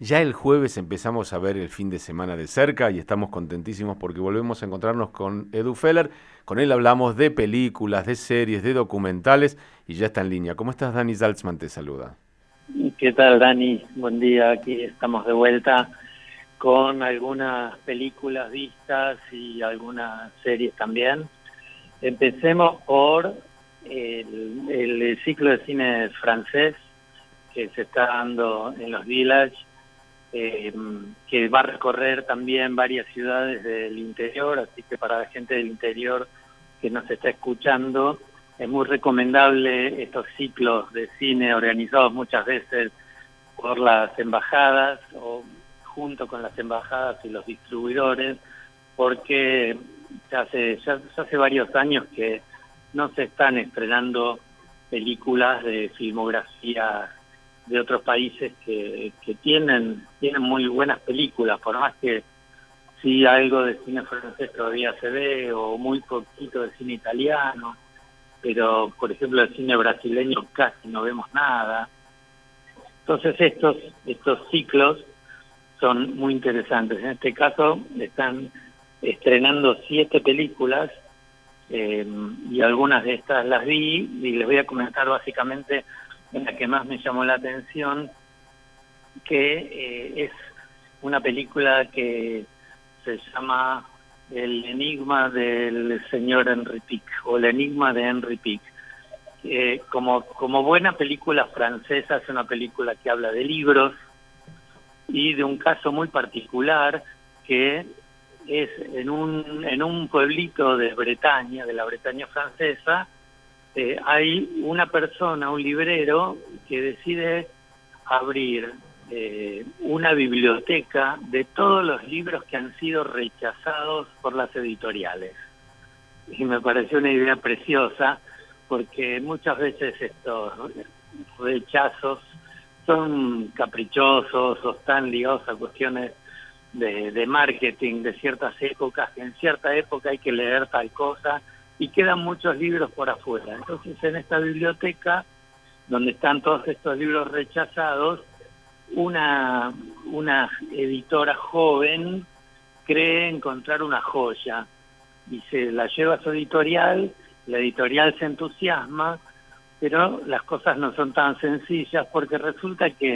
Ya el jueves empezamos a ver el fin de semana de cerca y estamos contentísimos porque volvemos a encontrarnos con Edu Feller. Con él hablamos de películas, de series, de documentales y ya está en línea. ¿Cómo estás, Dani Salzman? Te saluda. ¿Qué tal, Dani? Buen día, aquí estamos de vuelta con algunas películas vistas y algunas series también. Empecemos por el ciclo de cine francés que se está dando en los Village, que va a recorrer también varias ciudades del interior, así que para la gente del interior que nos está escuchando, es muy recomendable estos ciclos de cine organizados muchas veces por las embajadas o junto con las embajadas y los distribuidores, porque ya hace varios años que no se están estrenando películas de filmografía de otros países que tienen muy buenas películas, por más que sí algo de cine francés todavía se ve, o muy poquito de cine italiano, pero por ejemplo el cine brasileño casi no vemos nada. Entonces estos ciclos son muy interesantes. En este caso están estrenando 7 películas, y algunas de estas las vi y les voy a comentar básicamente en la que más me llamó la atención, que es una película que se llama El enigma del señor Henry Pic, o El enigma de Henry Pic. Como buena película francesa, es una película que habla de libros y de un caso muy particular, que es en un pueblito de Bretaña, de la Bretaña francesa. Hay una persona, un librero, que decide abrir una biblioteca de todos los libros que han sido rechazados por las editoriales. Y me pareció una idea preciosa, porque muchas veces estos rechazos son caprichosos o están ligados a cuestiones de marketing de ciertas épocas, que en cierta época hay que leer tal cosa y quedan muchos libros por afuera. Entonces en esta biblioteca, donde están todos estos libros rechazados, una editora joven cree encontrar una joya y se la lleva a su editorial. La editorial se entusiasma, pero las cosas no son tan sencillas, porque resulta que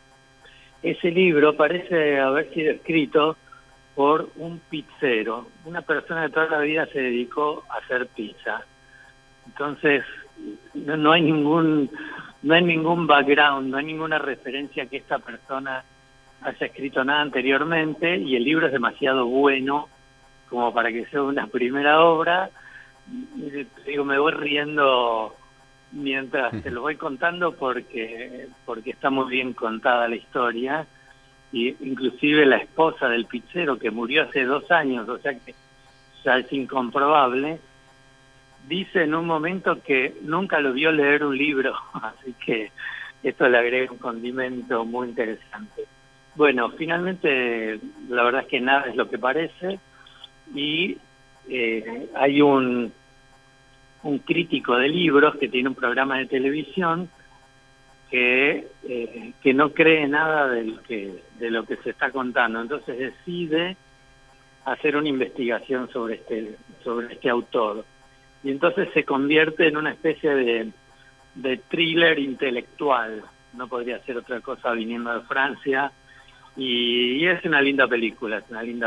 ese libro parece haber sido escrito por un pizzero, una persona que toda la vida se dedicó a hacer pizza. Entonces no hay ningún background, no hay ninguna referencia que esta persona haya escrito nada anteriormente, y el libro es demasiado bueno como para que sea una primera obra. Digo, me voy riendo mientras te lo voy contando, porque está muy bien contada la historia, y inclusive la esposa del pizzero, que murió hace 2 años, o sea que ya es incomprobable, dice en un momento que nunca lo vio leer un libro, así que esto le agrega un condimento muy interesante. Bueno, finalmente la verdad es que nada es lo que parece, y hay un crítico de libros que tiene un programa de televisión que no cree nada de lo que se está contando. Entonces decide hacer una investigación sobre este autor, y entonces se convierte en una especie de thriller intelectual. No podría ser otra cosa viniendo de Francia, y es una linda película,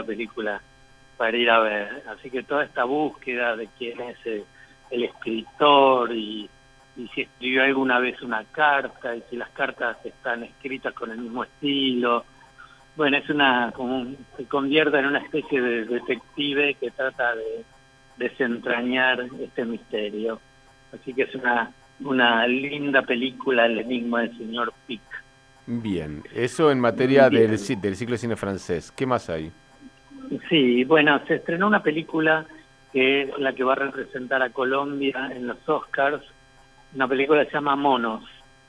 para ir a ver. Así que toda esta búsqueda de quién es el escritor, y si escribió alguna vez una carta, y si las cartas están escritas con el mismo estilo. Bueno, se convierte en una especie de detective que trata de desentrañar este misterio. Así que es una linda película, El enigma del señor Pic. Bien, eso en materia del, Bien. del ciclo de cine francés. ¿Qué más hay? Sí, bueno, se estrenó una película que es la que va a representar a Colombia en los Oscars. Una película que se llama Monos.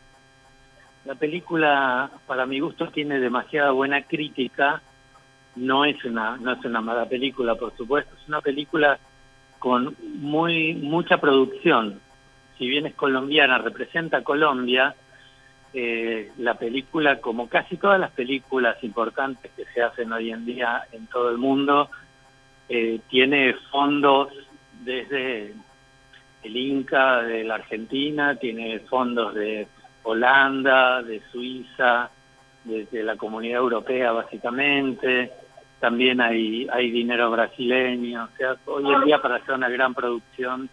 La película, para mi gusto, tiene demasiada buena crítica. No es una mala película, por supuesto. Es una película con mucha producción. Si bien es colombiana, representa a Colombia, la película, como casi todas las películas importantes que se hacen hoy en día en todo el mundo, tiene fondos desde el Inca de la Argentina, tiene fondos de Holanda, de Suiza, de la Comunidad Europea básicamente, también hay dinero brasileño, o sea, hoy en día para hacer una gran producción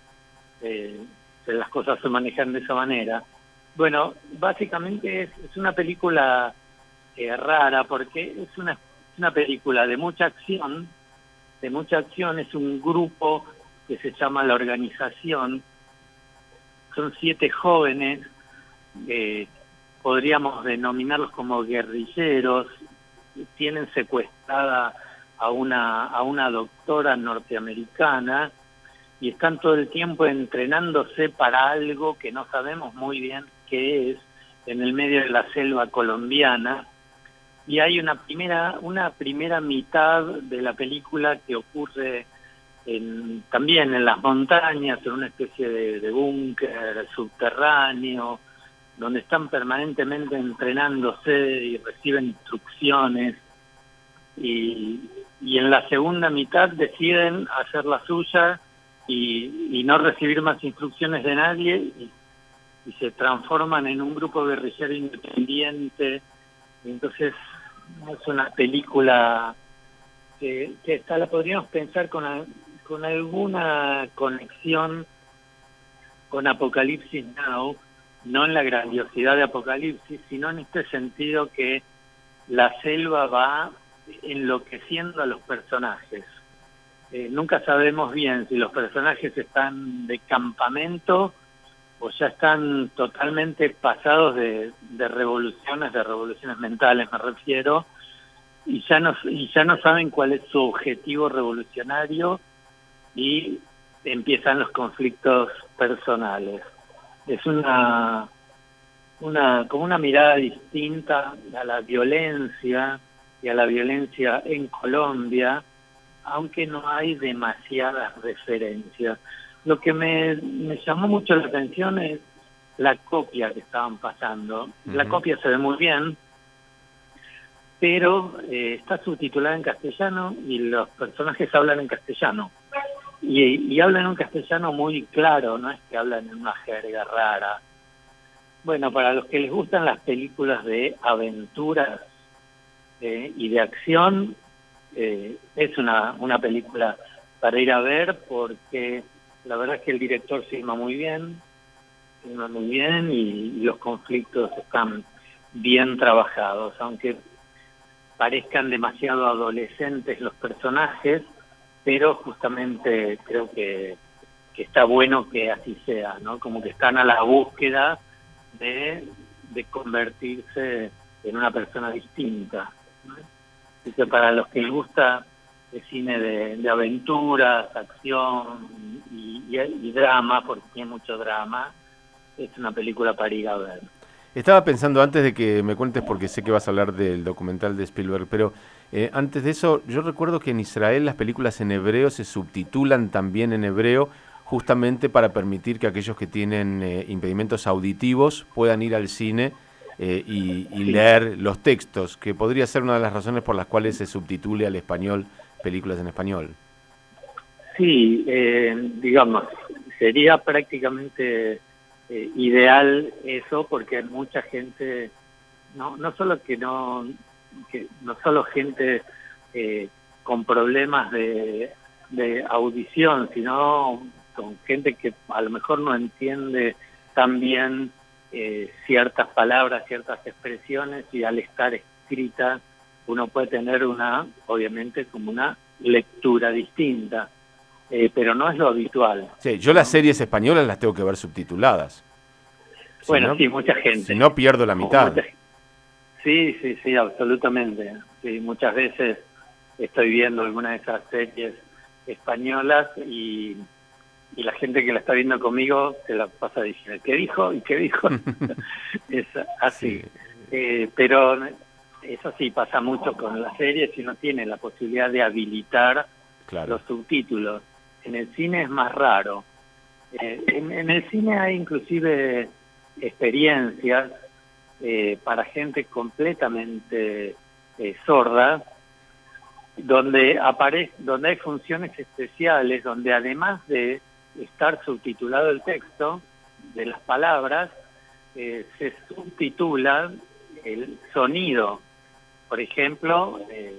las cosas se manejan de esa manera. Bueno, básicamente es una película rara porque es una película de mucha acción, es un grupo que se llama La Organización, son 7 jóvenes, podríamos denominarlos como guerrilleros, tienen secuestrada a una doctora norteamericana y están todo el tiempo entrenándose para algo que no sabemos muy bien qué es, en el medio de la selva colombiana. Y hay una primera mitad de la película que ocurre también en las montañas, en una especie de búnker subterráneo, donde están permanentemente entrenándose y reciben instrucciones, y en la segunda mitad deciden hacer la suya y no recibir más instrucciones de nadie, y se transforman en un grupo guerrillero independiente. Entonces es una película que esta la podríamos pensar con alguna conexión con Apocalipsis Now, no en la grandiosidad de Apocalipsis, sino en este sentido que la selva va enloqueciendo a los personajes. Nunca sabemos bien si los personajes están de campamento o ya están totalmente pasados de revoluciones mentales, me refiero, y ya no saben cuál es su objetivo revolucionario, y empiezan los conflictos personales. Es como una mirada distinta a la violencia y a la violencia en Colombia, aunque no hay demasiadas referencias. Lo que me llamó mucho la atención es la copia que estaban pasando. La copia se ve muy bien, pero está subtitulada en castellano y los personajes hablan en castellano. Y hablan un castellano muy claro, no es que hablan en una jerga rara. Bueno, para los que les gustan las películas de aventuras y de acción, es una película para ir a ver, porque la verdad es que el director filma muy bien y los conflictos están bien trabajados, aunque parezcan demasiado adolescentes los personajes, pero justamente creo que está bueno que así sea, ¿no? Como que están a la búsqueda de convertirse en una persona distinta, ¿no? Así que para los que les gusta el cine de aventuras, acción y drama, porque tiene mucho drama, es una película para ir a ver. Estaba pensando, antes de que me cuentes, porque sé que vas a hablar del documental de Spielberg, pero antes de eso, yo recuerdo que en Israel las películas en hebreo se subtitulan también en hebreo, justamente para permitir que aquellos que tienen impedimentos auditivos puedan ir al cine y leer los textos, que podría ser una de las razones por las cuales se subtitule al español películas en español. Sí, digamos, sería prácticamente ideal eso, porque hay mucha gente, no solo gente con problemas de audición, sino con gente que a lo mejor no entiende tan bien ciertas palabras, ciertas expresiones, y al estar escrita uno puede tener obviamente como una lectura distinta, pero no es lo habitual. Sí, yo las series españolas las tengo que ver subtituladas. Bueno, sí, mucha gente. Si no, pierdo la mitad. Sí, absolutamente. Sí, muchas veces estoy viendo alguna de esas series españolas y la gente que la está viendo conmigo se la pasa diciendo ¿qué dijo? ¿Y qué dijo? Es así. Sí. Pero eso sí pasa mucho con las series, si no tiene la posibilidad de habilitar los subtítulos. En el cine es más raro. En el cine hay inclusive experiencias para gente completamente sorda, donde hay funciones especiales, donde además de estar subtitulado el texto de las palabras, se subtitula el sonido. Por ejemplo,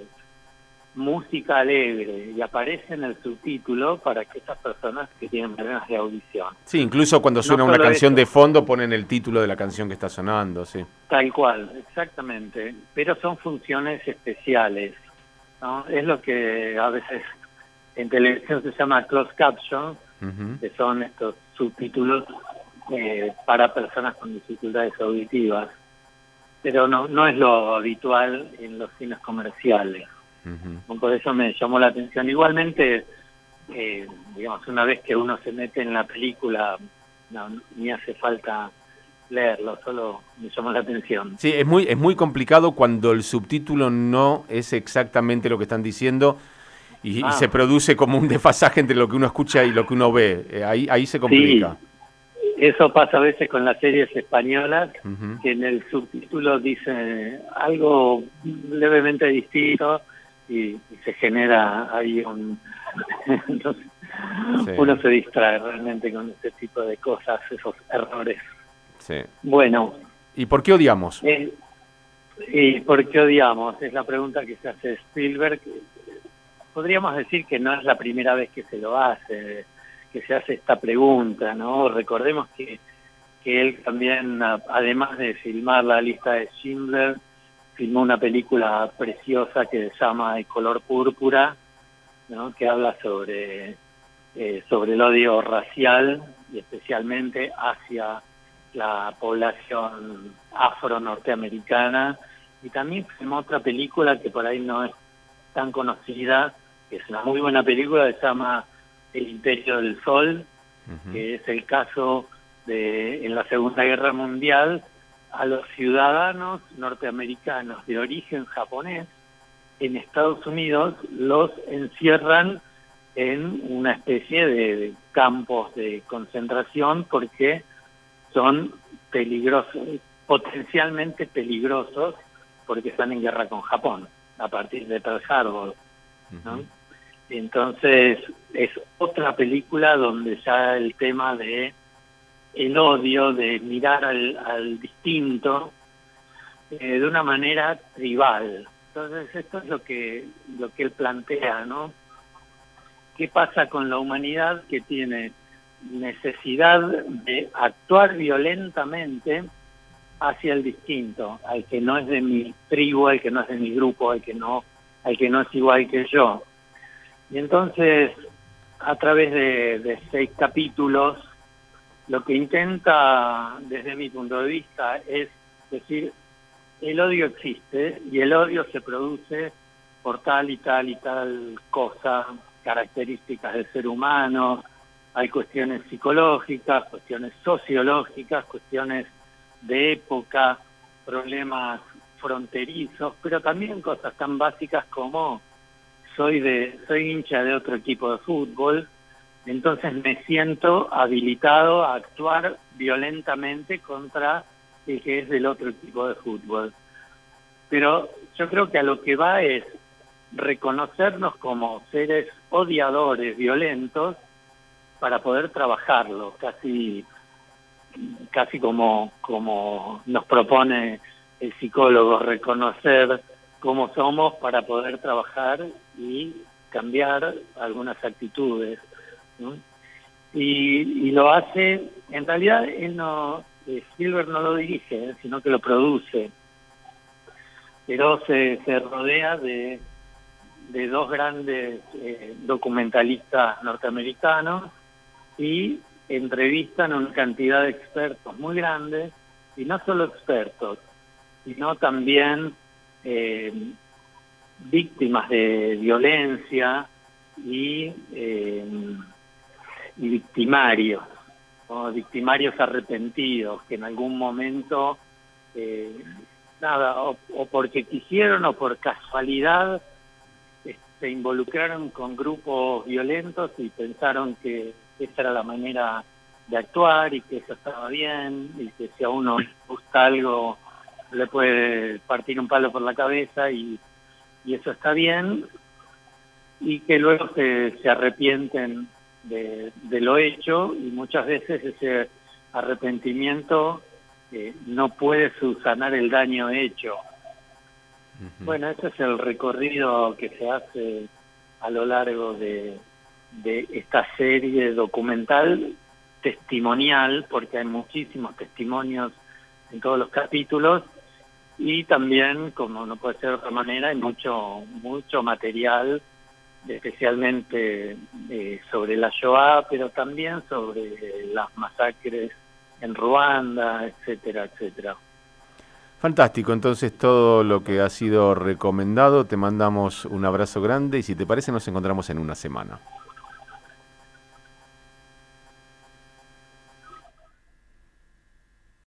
música alegre, y aparece en el subtítulo para que esas personas que tienen problemas de audición. Sí, incluso cuando suena una canción de fondo ponen el título de la canción que está sonando, sí. Tal cual, exactamente. Pero son funciones especiales, ¿no? Es lo que a veces en televisión se llama closed caption, que son estos subtítulos para personas con dificultades auditivas. Pero no es lo habitual en los cines comerciales. Por eso me llamó la atención. Igualmente, digamos, una vez que uno se mete en la película, ni hace falta leerlo, solo me llamó la atención. Sí, es muy complicado cuando el subtítulo no es exactamente lo que están diciendo y se produce como un desfasaje entre lo que uno escucha y lo que uno ve. Ahí se complica. Sí. Eso pasa a veces con las series españolas, que en el subtítulo dice algo levemente distinto y se genera ahí entonces, uno se distrae realmente con este tipo de cosas, esos errores. Sí. Bueno. ¿Y por qué odiamos? ¿Y por qué odiamos? Es la pregunta que se hace Spielberg. Podríamos decir que no es la primera vez que se lo hace, que se hace esta pregunta, ¿no? Recordemos que él también, además de filmar La lista de Schindler, filmó una película preciosa que se llama El color púrpura, ¿no? Que habla sobre el odio racial y especialmente hacia la población afro-norteamericana, y también filmó otra película que por ahí no es tan conocida, que es una muy buena película, que se llama El Imperio del Sol, que es el caso de, en la Segunda Guerra Mundial, a los ciudadanos norteamericanos de origen japonés en Estados Unidos los encierran en una especie de campos de concentración porque son peligrosos, potencialmente peligrosos, porque están en guerra con Japón a partir de Pearl Harbor, ¿no? Entonces es otra película donde ya el tema de el odio, de mirar al distinto de una manera tribal. Entonces esto es lo que él plantea, ¿no? ¿Qué pasa con la humanidad que tiene necesidad de actuar violentamente hacia el distinto, al que no es de mi tribu, al que no es de mi grupo, al que no es igual que yo? Y entonces, a través de 6 capítulos, lo que intenta, desde mi punto de vista, es decir, el odio existe y el odio se produce por tal y tal y tal cosa, características del ser humano, hay cuestiones psicológicas, cuestiones sociológicas, cuestiones de época, problemas fronterizos, pero también cosas tan básicas como soy hincha de otro equipo de fútbol, entonces me siento habilitado a actuar violentamente contra el que es del otro equipo de fútbol. Pero yo creo que a lo que va es reconocernos como seres odiadores, violentos, para poder trabajarlo, casi como nos propone el psicólogo, reconocer cómo somos para poder trabajar y cambiar algunas actitudes, ¿no? Y lo hace, en realidad Spielberg no lo dirige, sino que lo produce, pero se rodea de 2 grandes documentalistas norteamericanos y entrevistan a una cantidad de expertos muy grandes, y no solo expertos, sino también víctimas de violencia y victimarios, ¿no? Victimarios arrepentidos que en algún momento o porque quisieron o por casualidad se involucraron con grupos violentos y pensaron que esa era la manera de actuar y que eso estaba bien, y que si a uno le gusta algo le puede partir un palo por la cabeza y eso está bien, y que luego se arrepienten de lo hecho, y muchas veces ese arrepentimiento no puede subsanar el daño hecho. Bueno, ese es el recorrido que se hace a lo largo de esta serie documental testimonial, porque hay muchísimos testimonios en todos los capítulos, y también, como no puede ser de otra manera, hay mucho material, especialmente sobre la Shoah, pero también sobre las masacres en Ruanda, etcétera, etcétera. Fantástico, entonces todo lo que ha sido recomendado, te mandamos un abrazo grande y si te parece nos encontramos en una semana.